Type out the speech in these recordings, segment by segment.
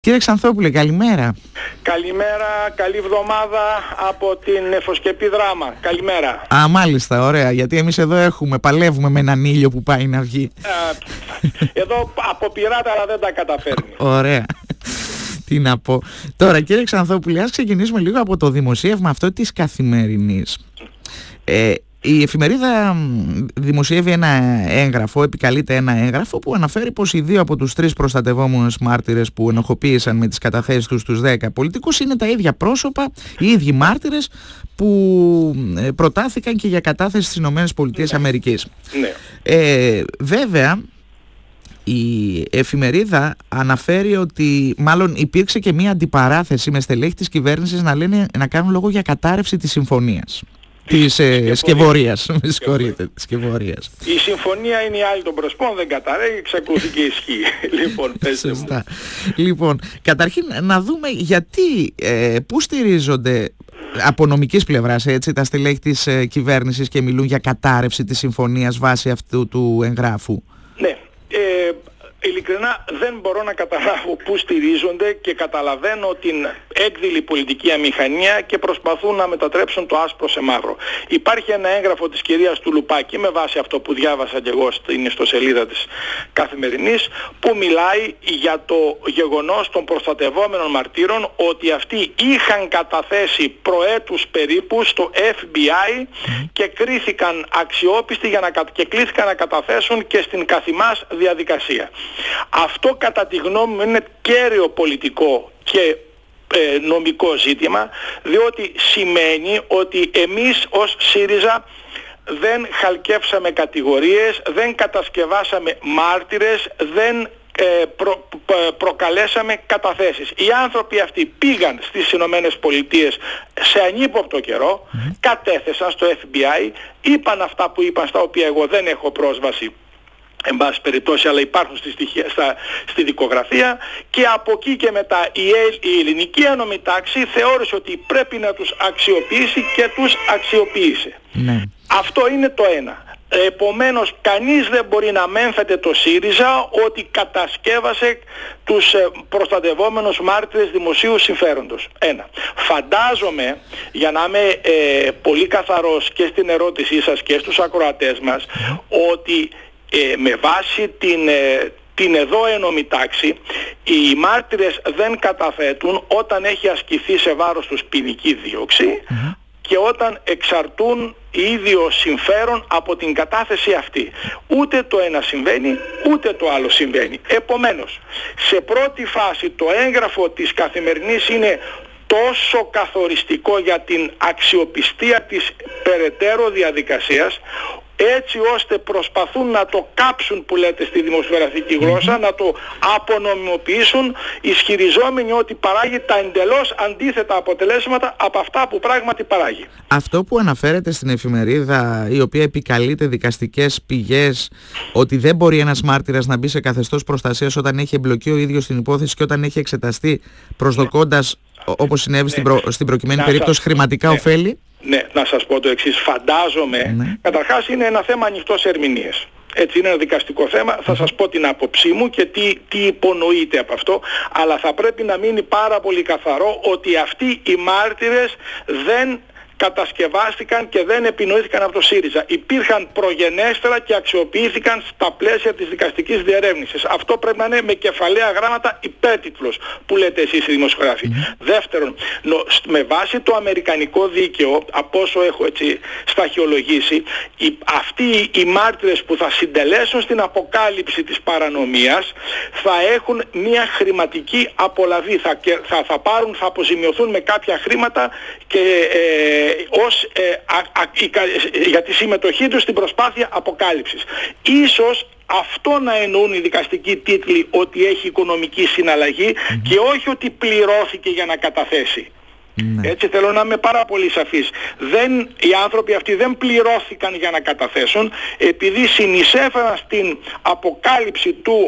Κύριε Ξανθόπουλε, καλημέρα. Καλημέρα, καλή εβδομάδα από την Εφοσκεπή Δράμα. Καλημέρα. Α, μάλιστα, ωραία, γιατί εμείς εδώ παλεύουμε με έναν ήλιο που πάει να βγει. Εδώ αποπειράται αλλά δεν τα καταφέρνει. Ωραία. Τι να πω. Τώρα, κύριε Ξανθόπουλε, ας ξεκινήσουμε λίγο από το δημοσίευμα αυτό της Καθημερινής. Η εφημερίδα δημοσιεύει ένα έγγραφο, επικαλείται ένα έγγραφο που αναφέρει πως οι δύο από τους τρεις προστατευόμενους μάρτυρες που ενοχοποίησαν με τις καταθέσεις τους 10 πολιτικούς είναι τα ίδια πρόσωπα, οι ίδιοι μάρτυρες που προτάθηκαν και για κατάθεση στις ΗΠΑ. Ναι. Βέβαια, η εφημερίδα αναφέρει ότι μάλλον υπήρξε και μία αντιπαράθεση με στελέχη της κυβέρνησης να κάνουν λόγο για κατάρρευση της συμφωνίας. Της σκευωρίας. Η συμφωνία είναι η άλλη των προσπών, δεν καταραίει, εξακολουθεί και ισχύει. Λοιπόν, πέστε μου. Λοιπόν, καταρχήν να δούμε γιατί, πού στηρίζονται από νομικής πλευράς τα στελέχη της κυβέρνησης και μιλούν για κατάρρευση της συμφωνίας βάσει αυτού του εγγράφου. Ναι. Ειλικρινά δεν μπορώ να καταλάβω πού στηρίζονται και καταλαβαίνω την έκδηλη πολιτική αμηχανία και προσπαθούν να μετατρέψουν το άσπρο σε μαύρο. Υπάρχει ένα έγγραφο της κυρίας Τουλουπάκη με βάση αυτό που διάβασα και εγώ στην ιστοσελίδα της Καθημερινής που μιλάει για το γεγονός των προστατευόμενων μαρτύρων ότι αυτοί είχαν καταθέσει προέτους περίπου στο FBI και κρίθηκαν αξιόπιστοι και κλήθηκαν να καταθέσουν και στην καθημάς διαδικασία. Αυτό κατά τη γνώμη μου είναι κέριο πολιτικό και νομικό ζήτημα, διότι σημαίνει ότι εμείς ως ΣΥΡΙΖΑ δεν χαλκεύσαμε κατηγορίες, δεν κατασκευάσαμε μάρτυρες, δεν προκαλέσαμε καταθέσεις. Οι άνθρωποι αυτοί πήγαν στις Ηνωμένες Πολιτείες σε ανύποπτο καιρό, κατέθεσαν στο FBI, είπαν αυτά που είπαν, στα οποία εγώ δεν έχω πρόσβαση εν πάση περιπτώσει, αλλά υπάρχουν στη δικογραφία, και από εκεί και μετά η ελληνική ένομη τάξη θεώρησε ότι πρέπει να τους αξιοποιήσει και τους αξιοποίησε. Ναι. Αυτό είναι το ένα. Επομένως κανείς δεν μπορεί να μένθεται το ΣΥΡΙΖΑ ότι κατασκεύασε τους προστατευόμενους μάρτυρες δημοσίου συμφέροντος. Ένα. Φαντάζομαι, για να είμαι πολύ καθαρός και στην ερώτησή σας και στους ακροατές μας, ότι με βάση την εδώ ένομη τάξη οι μάρτυρες δεν καταθέτουν όταν έχει ασκηθεί σε βάρος τους ποινική δίωξη και όταν εξαρτούν ίδιο συμφέρον από την κατάθεση αυτή. Ούτε το ένα συμβαίνει, ούτε το άλλο συμβαίνει. Επομένως, σε πρώτη φάση το έγγραφο της Καθημερινής είναι τόσο καθοριστικό για την αξιοπιστία της περαιτέρω διαδικασίας, έτσι ώστε προσπαθούν να το κάψουν, που λέτε στη δημοσιογραφική γλώσσα, να το απονομιμοποιήσουν, ισχυριζόμενοι ότι παράγει τα εντελώς αντίθετα αποτελέσματα από αυτά που πράγματι παράγει. Αυτό που αναφέρεται στην εφημερίδα, η οποία επικαλείται δικαστικές πηγές, ότι δεν μπορεί ένας μάρτυρας να μπει σε καθεστώς προστασίας όταν έχει εμπλοκεί ο ίδιος στην υπόθεση και όταν έχει εξεταστεί, προσδοκώντας, όπως συνέβη στην προκειμένη περίπτωση, χρηματικά ωφέλη. Ναι, να σας πω το εξής. Φαντάζομαι, καταρχάς είναι ένα θέμα ανοιχτός ερμηνείας. Έτσι, είναι ένα δικαστικό θέμα. Θα σας πω την άποψή μου και τι υπονοείται από αυτό, αλλά θα πρέπει να μείνει πάρα πολύ καθαρό ότι αυτοί οι μάρτυρες δεν κατασκευάστηκαν και δεν επινοήθηκαν από το ΣΥΡΙΖΑ. Υπήρχαν προγενέστερα και αξιοποιήθηκαν στα πλαίσια της δικαστικής διερεύνησης. Αυτό πρέπει να είναι με κεφαλαία γράμματα υπέρτιτλος, που λέτε εσείς οι δημοσιογράφοι. Δεύτερον, με βάση το αμερικανικό δίκαιο, από όσο έχω έτσι σταχυολογήσει, αυτοί οι μάρτυρες που θα συντελέσουν στην αποκάλυψη της παρανομίας θα έχουν μια χρηματική απολαβή. Θα αποζημιωθούν με κάποια χρήματα και για τη συμμετοχή τους στην προσπάθεια αποκάλυψης. Ίσως αυτό να εννοούν οι δικαστικοί τίτλοι, ότι έχει οικονομική συναλλαγή και όχι ότι πληρώθηκε για να καταθέσει. Έτσι θέλω να είμαι πάρα πολύ σαφής. Οι άνθρωποι αυτοί δεν πληρώθηκαν για να καταθέσουν, επειδή συνεισέφεραν στην αποκάλυψη του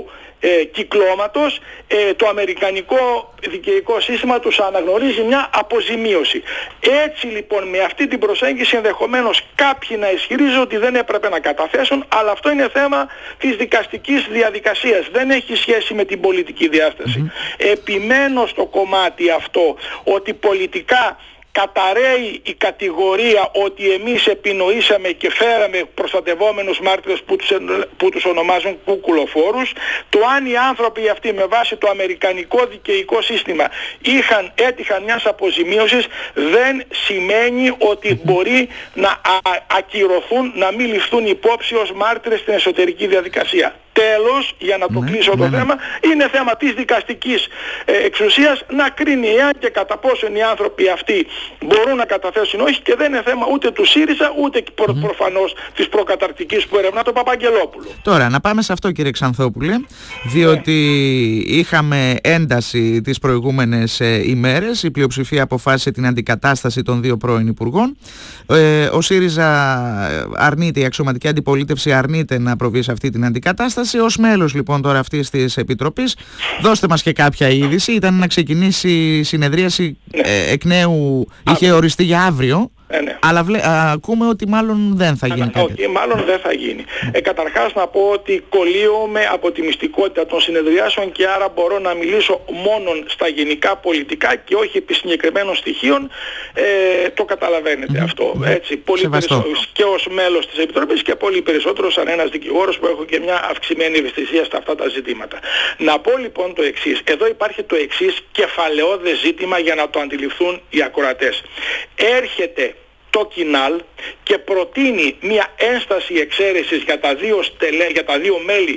κυκλώματος, το αμερικανικό δικαιικό σύστημα τους αναγνωρίζει μια αποζημίωση. Έτσι λοιπόν με αυτή την προσέγγιση ενδεχομένως κάποιοι να ισχυρίζουν ότι δεν έπρεπε να καταθέσουν, αλλά αυτό είναι θέμα της δικαστικής διαδικασίας, δεν έχει σχέση με την πολιτική διάσταση. Επιμένω στο κομμάτι αυτό ότι πολιτικά καταραίει η κατηγορία ότι εμείς επινοήσαμε και φέραμε προστατευόμενους μάρτυρες που τους ονομάζουν κουκουλοφόρους. Το αν οι άνθρωποι αυτοί με βάση το αμερικανικό δικαιικό σύστημα έτυχαν μιας αποζημίωσης δεν σημαίνει ότι μπορεί να ακυρωθούν, να μην ληφθούν υπόψη ως μάρτυρες στην εσωτερική διαδικασία. Τέλος, για να το κλείσω το θέμα, είναι θέμα της δικαστικής εξουσίας να κρίνει εάν και κατά πόσον οι άνθρωποι αυτοί μπορούν να καταθέσουν όχι, και δεν είναι θέμα ούτε του ΣΥΡΙΖΑ ούτε προφανώς της προκαταρκτικής που ερευνά τον Παπαγγελόπουλο. Τώρα να πάμε σε αυτό, κύριε Ξανθόπουλε, διότι είχαμε ένταση τις προηγούμενες ημέρες, η πλειοψηφία αποφάσισε την αντικατάσταση των δύο πρώην υπουργών. Ο ΣΥΡΙΖΑ αρνείται, η αξιωματική αντιπολίτευση αρνείται να προβεί σε αυτή την αντικατάσταση. Ως μέλος λοιπόν τώρα αυτής της Επιτροπής, δώστε μας και κάποια είδηση. Ήταν να ξεκινήσει η συνεδρίαση εκ νέου, είχε οριστεί για αύριο. Αλλά ακούμε ότι μάλλον δεν θα γίνει κάτι. Όχι, μάλλον δεν θα γίνει. Καταρχάς να πω ότι κολλείομαι από τη μυστικότητα των συνεδριάσεων και άρα μπορώ να μιλήσω μόνον στα γενικά πολιτικά και όχι επί συγκεκριμένων στοιχείων. Το καταλαβαίνετε αυτό. Έτσι, πολύ και ως μέλος της Επιτροπής και πολύ περισσότερο σαν ένας δικηγόρος που έχω και μια αυξημένη ευαισθησία στα αυτά τα ζητήματα. Να πω λοιπόν το εξής. Εδώ υπάρχει το εξής κεφαλαιώδες ζήτημα για να το αντιληφθούν οι ακροατές. Έρχεται το Κινάλ και προτείνει μια ένσταση εξαίρεσης για τα δύο μέλη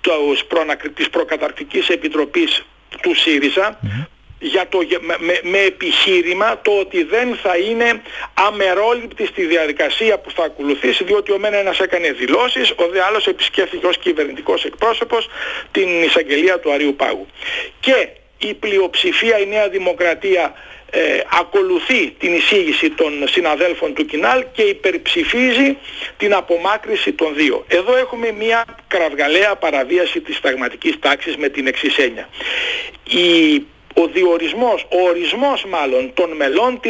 της προκαταρκτικής επιτροπής του ΣΥΡΙΖΑ με επιχείρημα το ότι δεν θα είναι αμερόληπτη στη διαδικασία που θα ακολουθήσει, διότι ο μεν ένας έκανε δηλώσεις, ο δε άλλος επισκέφθηκε ως κυβερνητικός εκπρόσωπος την εισαγγελία του Αριού Πάγου. Και η πλειοψηφία, η Νέα Δημοκρατία, ακολουθεί την εισήγηση των συναδέλφων του Κινάλ και υπερψηφίζει την απομάκρυση των δύο. Εδώ έχουμε μια κραυγαλαία παραβίαση της συνταγματικής τάξης με την εξής έννοια. Ο ορισμός μάλλον των μελών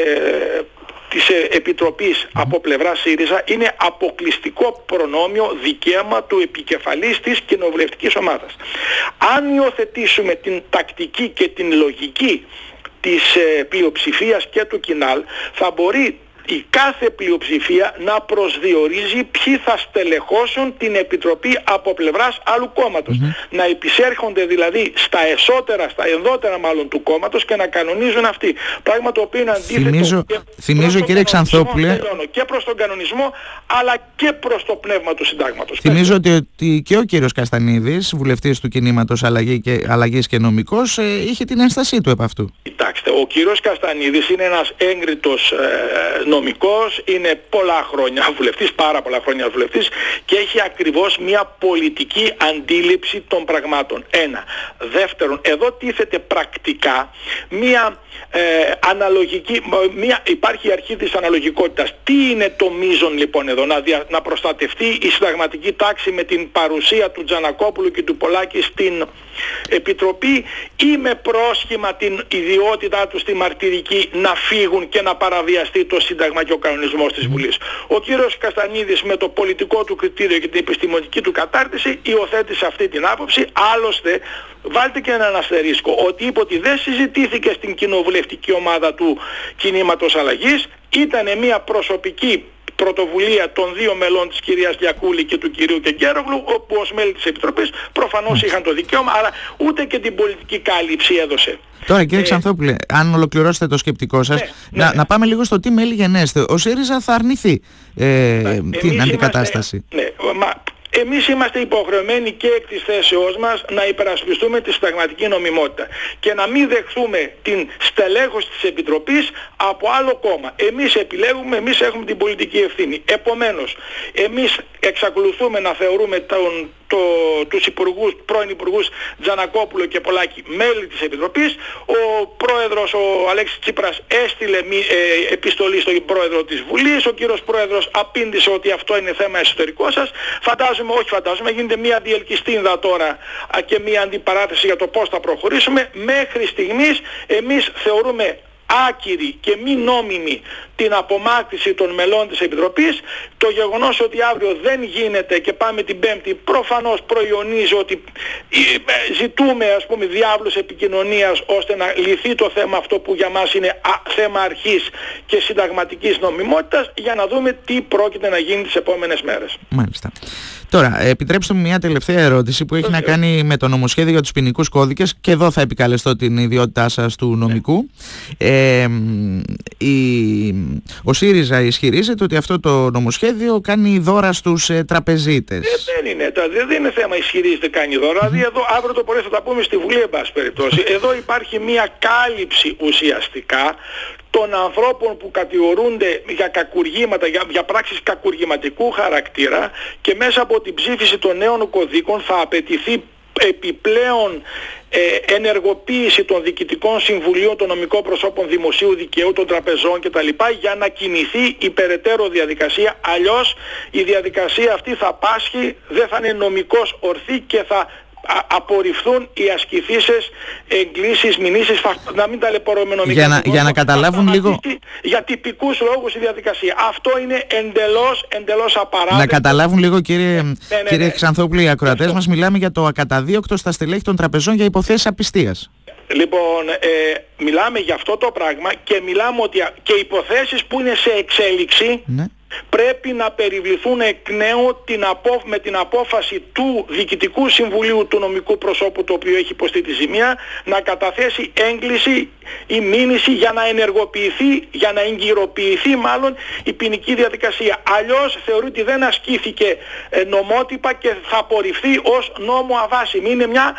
της Επιτροπής από πλευρά ΣΥΡΙΖΑ είναι αποκλειστικό προνόμιο, δικαίωμα του επικεφαλής της κοινοβουλευτικής ομάδας. Αν υιοθετήσουμε την τακτική και την λογική της πλειοψηφίας και του Κινάλ, θα μπορεί η κάθε πλειοψηφία να προσδιορίζει ποιοι θα στελεχώσουν την Επιτροπή από πλευράς άλλου κόμματος. Να επισέρχονται δηλαδή στα ενδότερα μάλλον του κόμματος και να κανονίζουν αυτοί. Πράγμα το οποίο είναι αντίθετο θυμίζω κύριε Ξανθόπουλε, και προς τον κανονισμό αλλά και προς το πνεύμα του συντάγματος. Θυμίζω ότι και ο κύριος Καστανίδης, βουλευτής του κινήματος Αλλαγής και νομικός, είχε την ένστασή του επ' αυτού. Κοιτάξτε, ο κύριος Καστανίδης είναι ένας έγκριτος νομικός, είναι πολλά χρόνια βουλευτής, πάρα πολλά χρόνια βουλευτής και έχει ακριβώς μια πολιτική αντίληψη των πραγμάτων. Ένα. Δεύτερον, εδώ τίθεται πρακτικά μια αναλογική, υπάρχει η αρχή της αναλογικότητας. Τι είναι το μείζον λοιπόν εδώ? Να προστατευτεί η συνταγματική τάξη με την παρουσία του Τζανακόπουλου και του Πολάκη στην Επιτροπή ή με πρόσχημα την ιδιότητά του στη μαρτυρική να φύγουν και να παραβιαστεί το Σύνταγμα και ο κανονισμός της Βουλής? Ο κύριος Καστανίδης με το πολιτικό του κριτήριο και την επιστημονική του κατάρτιση υιοθέτησε αυτή την άποψη. Άλλωστε βάλτε και έναν αστερίσκο ότι είπε ότι δεν συζητήθηκε στην κοινοβουλευτική ομάδα του Κινήματος Αλλαγής, ήταν μια προσωπική πρωτοβουλία των δύο μελών της κυρίας Γιακούλη και του κυρίου Κεγκέρογλου, όπου ως μέλη της Επιτροπής προφανώς είχαν το δικαίωμα, αλλά ούτε και την πολιτική κάλυψη έδωσε. Τώρα κύριε Ξανθόπουλε, αν ολοκληρώσετε το σκεπτικό σας, να πάμε λίγο στο τι μέλη γενέστε. Ο ΣΥΡΙΖΑ θα αρνηθεί την αντικατάσταση. Εμείς είμαστε υποχρεωμένοι και εκ της θέσεώς μας να υπερασπιστούμε τη συνταγματική νομιμότητα και να μην δεχθούμε την στελέχωση της Επιτροπής από άλλο κόμμα. Εμείς επιλέγουμε, εμείς έχουμε την πολιτική ευθύνη. Επομένως, εμείς εξακολουθούμε να θεωρούμε τους πρώην υπουργούς Τζανακόπουλο και Πολάκη μέλη της Επιτροπής. Ο πρόεδρος, ο Αλέξης Τσίπρας, έστειλε επιστολή στον πρόεδρο της Βουλής. Ο κύριος πρόεδρος απήντησε ότι αυτό είναι θέμα εσωτερικό σας. Φαντάζομαι φαντάζομαι, γίνεται μια διελκυστίνδα τώρα και μια αντιπαράθεση για το πώς θα προχωρήσουμε. Μέχρι στιγμής εμείς θεωρούμε άκυρη και μη νόμιμη την απομάκρυνση των μελών της Επιτροπής. Το γεγονός ότι αύριο δεν γίνεται και πάμε την Πέμπτη προφανώς προϊονίζει ότι ζητούμε, ας πούμε, διάβλους επικοινωνίας ώστε να λυθεί το θέμα αυτό που για μας είναι θέμα αρχής και συνταγματικής νομιμότητας, για να δούμε τι πρόκειται να γίνει τις επόμενες μέρες. Μάλιστα. Τώρα, επιτρέψτε μου μια τελευταία ερώτηση που έχει να κάνει με το νομοσχέδιο για τους ποινικούς κώδικες, και εδώ θα επικαλεστώ την ιδιότητά σας του νομικού. Ο ΣΥΡΙΖΑ ισχυρίζεται ότι αυτό το νομοσχέδιο κάνει δώρα στους τραπεζίτες. Δεν είναι θέμα ισχυρίζεται κάνει δώρα. Δηλαδή εδώ αύριο το πρωί θα τα πούμε στη Βουλή, εν πάση περιπτώσει. Εδώ υπάρχει μια κάλυψη ουσιαστικά των ανθρώπων που κατηγορούνται για κακουργήματα, για πράξεις κακουργηματικού χαρακτήρα, και μέσα από την ψήφιση των νέων κωδίκων θα απαιτηθεί επιπλέον ενεργοποίηση των διοικητικών συμβουλίων των νομικών προσώπων δημοσίου δικαίου, των τραπεζών κτλ. Για να κινηθεί η περαιτέρω διαδικασία. Αλλιώς η διαδικασία αυτή θα πάσχει, δεν θα είναι νομικώς ορθή και θα απορριφθούν οι ασκηθήσεις εγκλήσεις, μηνύσεις, να μην ταλαιπωρούμε νομικά. Για να καταλάβουν λίγο. Για τυπικούς λόγους η διαδικασία. Αυτό είναι εντελώς απαράδεκτο. Να καταλάβουν λίγο, κύριε Ξανθόπουλε, οι ακροατές μας, μιλάμε για το ακαταδίωκτο στα στελέχη των τραπεζών για υποθέσεις απιστίας. Λοιπόν, μιλάμε για αυτό το πράγμα και μιλάμε ότι και υποθέσεις που είναι σε εξέλιξη, ναι, πρέπει να περιβληθούν εκ νέου με την απόφαση του Διοικητικού Συμβουλίου του νομικού προσώπου, το οποίο έχει υποστεί τη ζημία, να καταθέσει έγκληση ή μήνυση για να ενεργοποιηθεί, για να εγκυροποιηθεί μάλλον η ποινική διαδικασία. Αλλιώς θεωρεί ότι δεν ασκήθηκε νομότυπα και θα απορριφθεί ως νόμο αβάσιμη. Είναι μια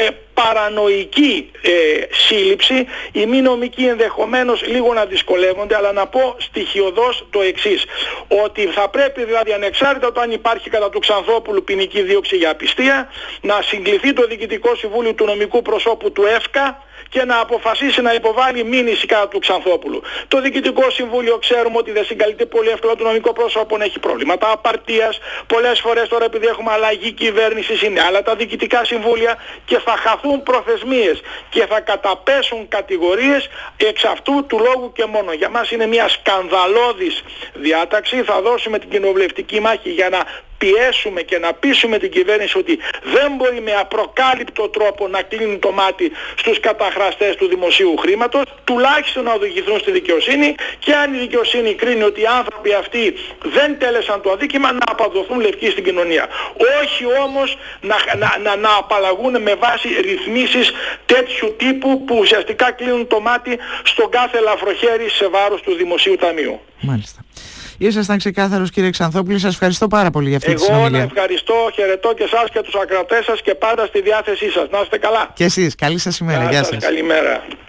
παρανοϊκή σύλληψη. Οι μη νομικοί ενδεχομένως λίγο να δυσκολεύονται, αλλά να πω στοιχειοδός το εξής, ότι θα πρέπει δηλαδή, ανεξάρτητα το αν υπάρχει κατά του Ξανθόπουλου ποινική δίωξη για απιστία, να συγκληθεί το Διοικητικό Συμβούλιο του νομικού προσώπου του ΕΦΚΑ και να αποφασίσει να υποβάλει μήνυση κατά του Ξανθόπουλου. Το Διοικητικό Συμβούλιο ξέρουμε ότι δεν συγκαλείται πολύ εύκολα, το νομικό πρόσωπο έχει προβλήματα απαρτίας. Πολλές φορές τώρα, επειδή έχουμε αλλαγή κυβέρνησης, είναι άλλα τα διοικητικά συμβούλια και θα χαθούν προθεσμίες και θα καταπέσουν κατηγορίες εξ αυτού του λόγου και μόνο. Για μας είναι μια σκανδαλώδης διάταξη. Θα δώσουμε την κοινοβουλευτική μάχη για να πιέσουμε και να πείσουμε την κυβέρνηση ότι δεν μπορεί με απροκάλυπτο τρόπο να κλείνει το μάτι στους καταχραστές του δημοσίου χρήματος, τουλάχιστον να οδηγηθούν στη δικαιοσύνη, και αν η δικαιοσύνη κρίνει ότι οι άνθρωποι αυτοί δεν τέλεσαν το αδίκημα, να απαδοθούν λευκοί στην κοινωνία. Όχι όμως να απαλλαγούν με βάση ρυθμίσεις τέτοιου τύπου που ουσιαστικά κλείνουν το μάτι στον κάθε ελαφροχέρι σε βάρος του δημοσίου ταμείου. Μάλιστα. Ήσασταν ξεκάθαρος, κύριε Ξανθόπουλε, σας ευχαριστώ πάρα πολύ για αυτή τη συνομιλία. Εγώ ευχαριστώ, χαιρετώ και εσάς και τους ακροατές σας και πάντα στη διάθεσή σας. Να είστε καλά. Και εσείς, καλή σας ημέρα. Γεια σας. Καλημέρα.